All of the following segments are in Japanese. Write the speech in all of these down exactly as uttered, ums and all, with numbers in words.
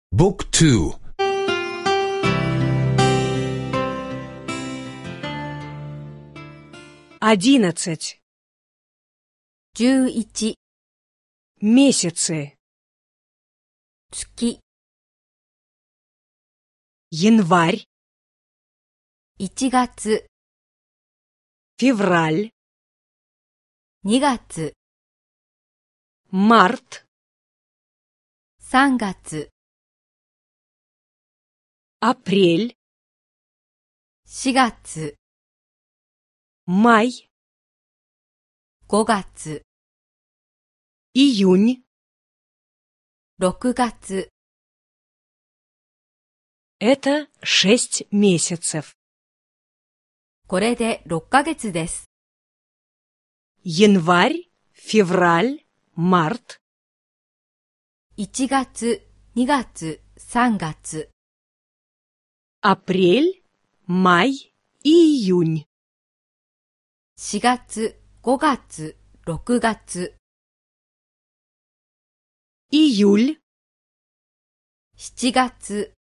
บุ๊กทู одиннадцать. じゅういち Месяцы. 月 Январь, いちがつ февраль, にがつ март, さんがつ апрель, しがつ май, ごがつ июнь. ろくがつ Это шесть месяцев. これでろっかげつです。 Январь, февраль, март. いちがつ、にがつ、さんがつ Апрель, май и июнь. しがつ、ごがつ、ろくがつ Июль, しちがつ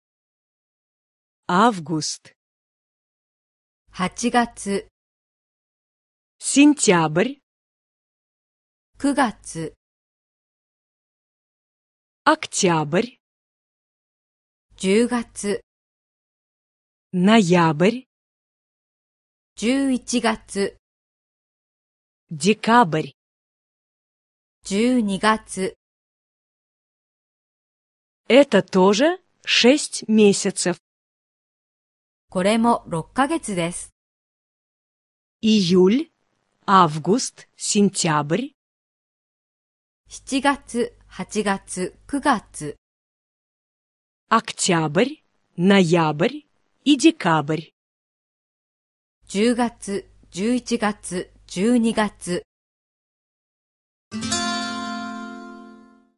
август, はちがつ сентябрь, くがつ октябрь, じゅうがつ ноябрь, じゅういちがつ декабрь. じゅうにがつ Это тоже шесть месяцев. これもろっかげつです。 Июль, август, сентябрь. しちがつ、はちがつ、くがつ Октябрь, ноябрь и декабрь. じゅうがつ、じゅういちがつ、じゅうにがつ